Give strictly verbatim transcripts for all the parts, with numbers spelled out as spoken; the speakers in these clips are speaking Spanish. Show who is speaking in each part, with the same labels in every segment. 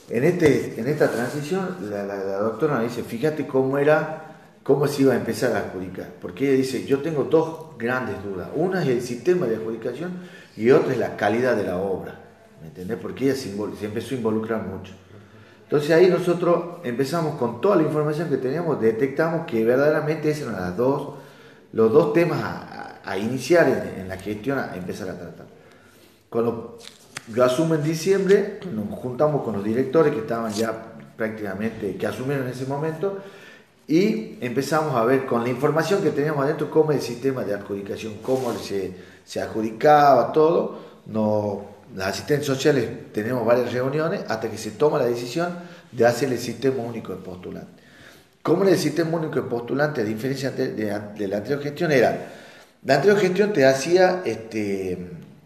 Speaker 1: en, este, en esta transición, la, la, la doctora nos dice, fíjate cómo era, cómo se iba a empezar a adjudicar. Porque ella dice, yo tengo dos grandes dudas. Una es el sistema de adjudicación y otra es la calidad de la obra. ¿Me entendés? Porque ella se, se empezó a involucrar mucho. Entonces ahí nosotros empezamos con toda la información que teníamos, detectamos que verdaderamente esos eran las dos, los dos temas a, a, a iniciar en, en la gestión, a empezar a tratar. Cuando yo asumo en diciembre, nos juntamos con los directores que estaban ya prácticamente, que asumieron en ese momento, y empezamos a ver con la información que teníamos adentro cómo el sistema de adjudicación, cómo se, se adjudicaba todo. No, las asistentes sociales tenemos varias reuniones hasta que se toma la decisión de hacer el sistema único de postulante. ¿Cómo era el sistema único de postulante? A diferencia de, de, de la anterior gestión era, la anterior gestión te hacía, este,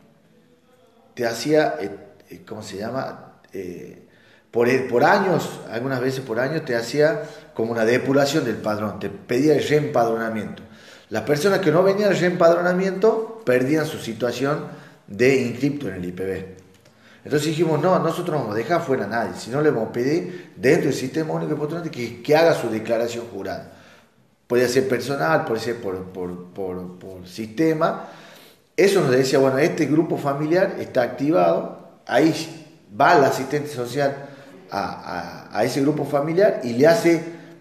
Speaker 1: te hacía, eh, ¿cómo se llama? Eh, por, por años, algunas veces por año te hacía como una depuración del padrón, te pedía el reempadronamiento. Las personas que no venían al reempadronamiento perdían su situación de inscripto en el I P B. Entonces dijimos, no, nosotros no vamos a dejar fuera a nadie, si no le vamos a pedir dentro del sistema único de postulante que, que haga su declaración jurada. Puede ser personal, puede ser por, por, por, por sistema. Eso nos decía, bueno, este grupo familiar está activado, ahí va el asistente social a, a, a ese grupo familiar y le hace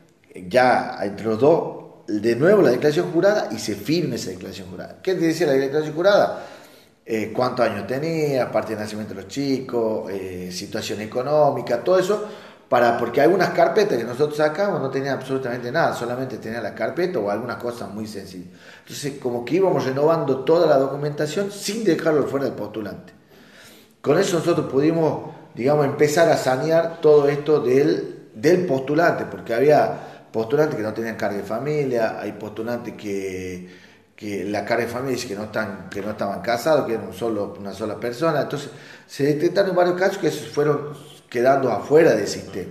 Speaker 1: ya entre los dos de nuevo la declaración jurada y se firma esa declaración jurada. ¿Qué te decía la declaración jurada? Eh, cuántos años tenía, parte de nacimiento de los chicos, eh, situación económica, todo eso, para, porque algunas carpetas que nosotros sacamos no tenían absolutamente nada, solamente tenían la carpeta o algunas cosas muy sencillas. Entonces, como que íbamos renovando toda la documentación sin dejarlo fuera del postulante. Con eso nosotros pudimos, digamos, empezar a sanear todo esto del, del postulante, porque había postulantes que no tenían carga de familia, hay postulantes que que la carga de familia dice que no, están, que no estaban casados, que eran solo, una sola persona. Entonces se detectaron varios casos que se fueron quedando afuera del sistema.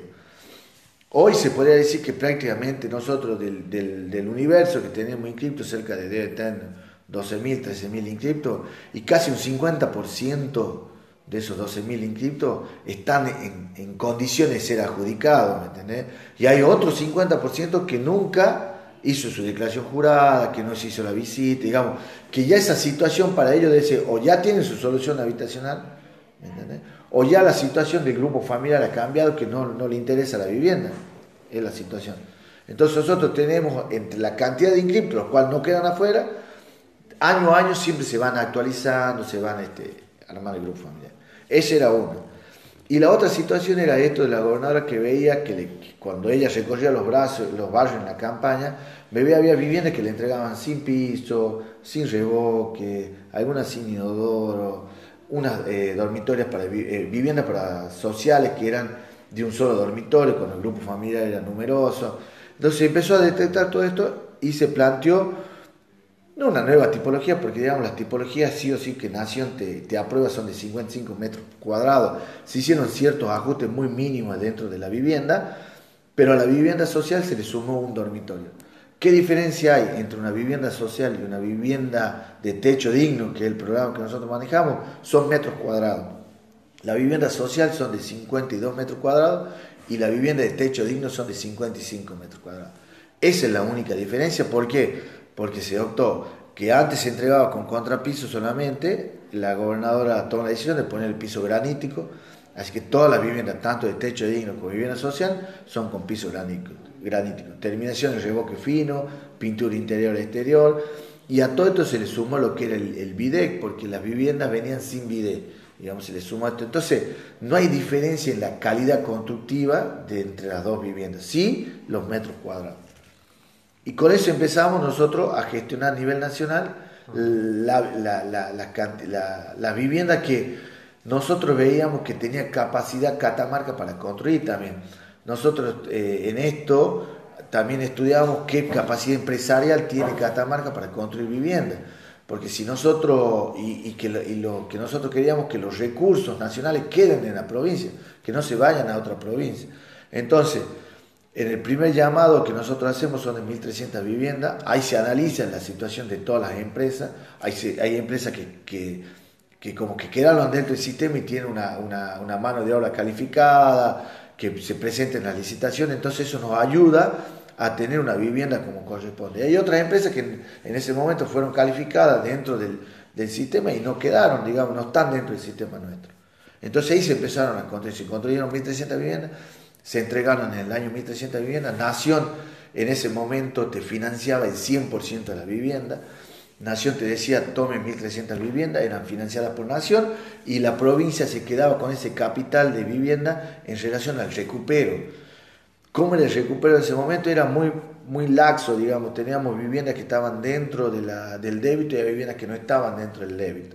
Speaker 1: Hoy se podría decir que prácticamente nosotros del, del, del universo que tenemos inscriptos, cerca de debe tener doce mil, trece mil inscriptos, y casi un cincuenta por ciento de esos doce mil inscriptos están en, en condiciones de ser adjudicados, ¿me entendés? Y hay otro cincuenta por ciento que nunca hizo su declaración jurada, que no se hizo la visita, digamos, que ya esa situación para ellos debe ser, o ya tienen su solución habitacional, ¿me entendés? O ya la situación del grupo familiar ha cambiado, que no, no le interesa la vivienda, es la situación. Entonces nosotros tenemos, entre la cantidad de inscriptos, los cuales no quedan afuera, año a año siempre se van actualizando, se van este, armando el grupo familiar. Esa era una. Y la otra situación era esto de la gobernadora que veía que, le, que cuando ella recorría los, brazos, los barrios en la campaña, veía había viviendas que le entregaban sin piso, sin revoque, algunas sin inodoro, unas eh, dormitorias para eh, viviendas para sociales que eran de un solo dormitorio, cuando el grupo familiar era numeroso. Entonces empezó a detectar todo esto y se planteó no una nueva tipología, porque digamos las tipologías sí o sí que Nación te, te aprueba son de cincuenta y cinco metros cuadrados. Se hicieron ciertos ajustes muy mínimos dentro de la vivienda, pero a la vivienda social se le sumó un dormitorio. ¿Qué diferencia hay entre una vivienda social y una vivienda de techo digno, que es el programa que nosotros manejamos? Son metros cuadrados. La vivienda social son de cincuenta y dos metros cuadrados y la vivienda de techo digno son de cincuenta y cinco metros cuadrados. Esa es la única diferencia. ¿Por qué? Porque se optó que antes se entregaba con contrapiso solamente, la gobernadora tomó la decisión de poner el piso granítico, así que todas las viviendas, tanto de techo digno como vivienda social, son con piso granítico. granítico. Terminación de revoque fino, pintura interior y exterior, y a todo esto se le sumó lo que era el, el bidet, porque las viviendas venían sin bidet, digamos, se le sumó esto. Entonces, no hay diferencia en la calidad constructiva de entre las dos viviendas, sí los metros cuadrados. Y con eso empezamos nosotros a gestionar a nivel nacional la, la, la, la, la, la vivienda que nosotros veíamos que tenía capacidad Catamarca para construir también. Nosotros eh, en esto también estudiamos qué capacidad empresarial tiene Catamarca para construir vivienda. Porque si nosotros, y, y, que, lo, y lo que nosotros queríamos que los recursos nacionales queden en la provincia, que no se vayan a otra provincia. Entonces, en el primer llamado que nosotros hacemos son de mil trescientas viviendas, ahí se analiza la situación de todas las empresas, hay, hay empresas que, que, que como que quedaron dentro del sistema y tienen una, una, una mano de obra calificada, que se presenten las licitaciones, entonces eso nos ayuda a tener una vivienda como corresponde. Hay otras empresas que en, en ese momento fueron calificadas dentro del, del sistema y no quedaron, digamos, no están dentro del sistema nuestro. Entonces ahí se empezaron a construir, se construyeron mil trescientas viviendas, se entregaron en el año mil trescientas viviendas, Nación en ese momento te financiaba el cien por ciento de la vivienda, Nación te decía tome mil trescientas viviendas, eran financiadas por Nación y la provincia se quedaba con ese capital de vivienda en relación al recupero. ¿Cómo era el recupero en ese momento? Era muy, muy laxo, digamos, teníamos viviendas que estaban dentro de la, del débito y había viviendas que no estaban dentro del débito.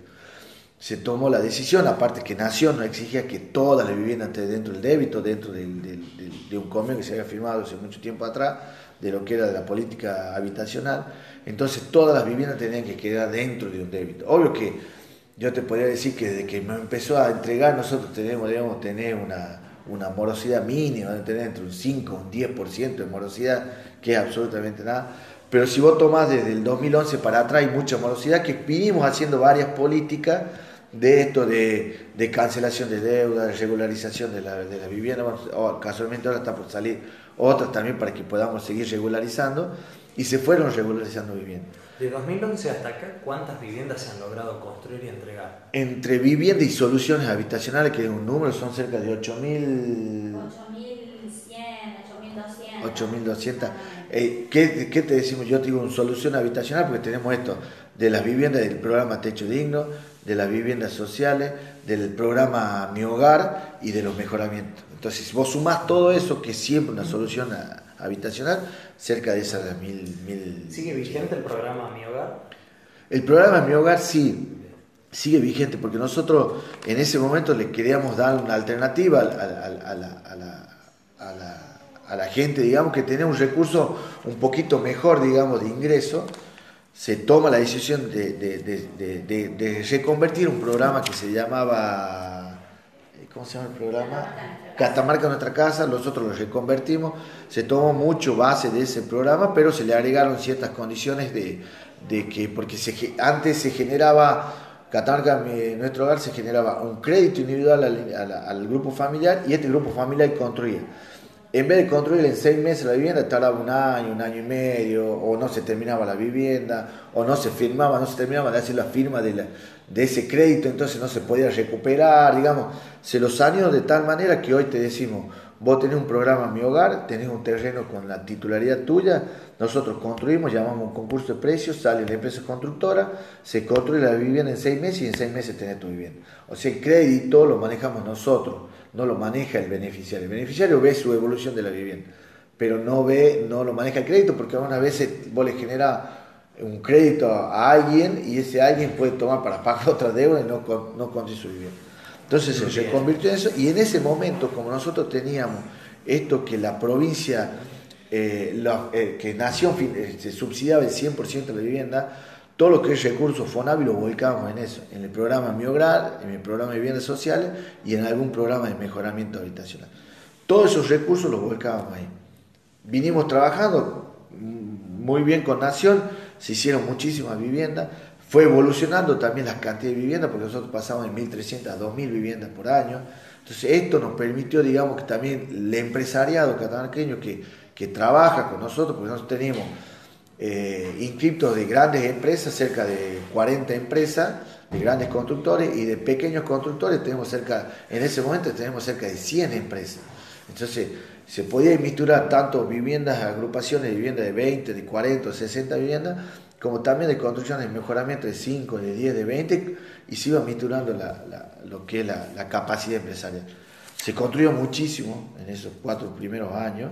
Speaker 1: Se tomó la decisión, aparte que Nación no exigía que todas las viviendas estén dentro del débito, dentro del, del, del, de un convenio que se había firmado hace mucho tiempo atrás, de lo que era de la política habitacional, entonces todas las viviendas tenían que quedar dentro de un débito. Obvio que yo te podría decir que desde que me empezó a entregar nosotros tenemos, debemos tener una, una morosidad mínima, de tener entre un cinco, un diez por ciento de morosidad, que es absolutamente nada. Pero si vos tomás desde el dos mil once para atrás hay mucha morosidad, que vinimos haciendo varias políticas de esto de, de cancelación de deuda, de regularización de la, de la vivienda. Bueno, oh, casualmente ahora está por salir otras también para que podamos seguir regularizando, y se fueron regularizando viviendas.
Speaker 2: De dos mil once hasta acá, ¿cuántas viviendas se han logrado construir y entregar?
Speaker 1: Entre vivienda y soluciones habitacionales, que es un número, son cerca de ocho mil...
Speaker 3: ocho mil cien, ocho mil doscientos.
Speaker 1: ocho mil doscientos. Eh, ¿qué, ¿Qué te decimos? Yo te digo una solución habitacional porque tenemos esto, de las viviendas del programa Techo Digno, de las viviendas sociales, del programa Mi Hogar y de los mejoramientos. Entonces, si vos sumás todo eso, que es siempre una solución a, habitacional, cerca de esas mil, mil...
Speaker 2: ¿Sigue vigente el programa Mi Hogar?
Speaker 1: El programa Mi Hogar sí, sigue vigente, porque nosotros en ese momento le queríamos dar una alternativa a, a, a, la, a, la, a, la, a la gente, digamos, que tenía un recurso un poquito mejor, digamos, de ingreso. Se toma la decisión de, de, de, de, de, de reconvertir un programa que se llamaba, ¿cómo se llama el programa? Catamarca Nuestra Casa. Nosotros lo reconvertimos, se tomó mucho base de ese programa, pero se le agregaron ciertas condiciones de, de que, porque se, antes se generaba, Catamarca Nuestro Hogar se generaba un crédito individual al, al, al grupo familiar, y este grupo familiar construía. En vez de construir en seis meses la vivienda, tardaba un año, un año y medio, o no se terminaba la vivienda, o no se firmaba, no se terminaba de hacer la firma de, la, de ese crédito, entonces no se podía recuperar, digamos. Se los saneó de tal manera que hoy te decimos, vos tenés un programa Mi Hogar, tenés un terreno con la titularidad tuya, nosotros construimos, llamamos un concurso de precios, sale la empresa constructora, se construye la vivienda en seis meses y en seis meses tenés tu vivienda. O sea, el crédito lo manejamos nosotros, no lo maneja el beneficiario. El beneficiario ve su evolución de la vivienda, pero no ve, no lo maneja el crédito, porque algunas veces vos le generás un crédito a alguien y ese alguien puede tomar para pagar otra deuda y no, no construir su vivienda. Entonces se reconvirtió en eso, y en ese momento, como nosotros teníamos esto que la provincia, eh, la, eh, que Nación eh, se subsidiaba el cien por ciento de la vivienda, todo lo que es recursos Fonavi lo volcábamos en eso, en el programa Mi Hogar, en el programa de viviendas sociales y en algún programa de mejoramiento habitacional. Todos esos recursos los volcábamos ahí. Vinimos trabajando muy bien con Nación, se hicieron muchísimas viviendas, fue evolucionando también las cantidades de viviendas, porque nosotros pasamos de mil trescientas a dos mil viviendas por año. Entonces esto nos permitió, digamos, que también el empresariado catamarqueño que, que trabaja con nosotros, porque nosotros tenemos eh, inscriptos de grandes empresas, cerca de cuarenta empresas, de grandes constructores, y de pequeños constructores tenemos cerca, en ese momento tenemos cerca de cien empresas. Entonces se podía misturar tanto viviendas, agrupaciones de viviendas de veinte, de cuarenta, sesenta viviendas, como también de construcciones de mejoramiento de cinco, de diez, de veinte, y se iba misturando la, la, lo que es la, la capacidad empresarial. Se construyó muchísimo en esos cuatro primeros años,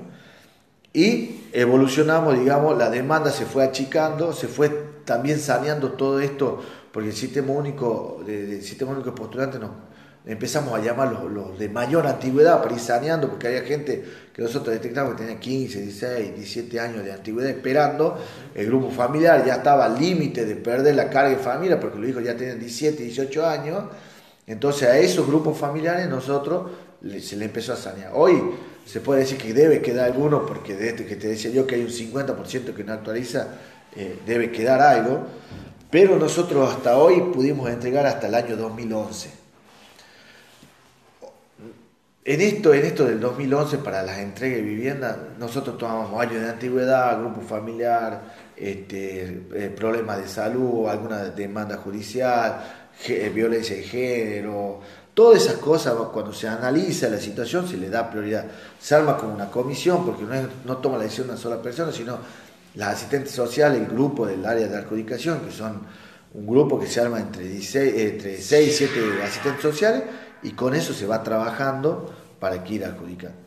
Speaker 1: y evolucionamos, digamos, la demanda se fue achicando, se fue también saneando todo esto, porque el sistema único, de, de sistema único de postulantes nos empezamos a llamar los, los de mayor antigüedad para ir saneando, porque había gente que nosotros detectamos que tenía quince, dieciséis, diecisiete años de antigüedad esperando. El grupo familiar ya estaba al límite de perder la carga de familia, porque los hijos ya tenían diecisiete, dieciocho años. Entonces a esos grupos familiares nosotros se le empezó a sanear. Hoy se puede decir que debe quedar alguno, porque de este que te decía yo que hay un cincuenta por ciento que no actualiza, eh, debe quedar algo, pero nosotros hasta hoy pudimos entregar hasta el año dos mil once. En esto, en esto del dos mil once para las entregas de vivienda, nosotros tomábamos años de antigüedad, grupo familiar, este, eh, problemas de salud, alguna demanda judicial, ge- violencia de género, todas esas cosas, cuando se analiza la situación se le da prioridad. Se arma como una comisión, porque no, es- no toma la decisión una sola persona, sino las asistentes sociales, el grupo del área de adjudicación, que son un grupo que se arma entre, dieciséis, eh, entre seis y siete asistentes sociales, y con eso se va trabajando para que ir a adjudicar.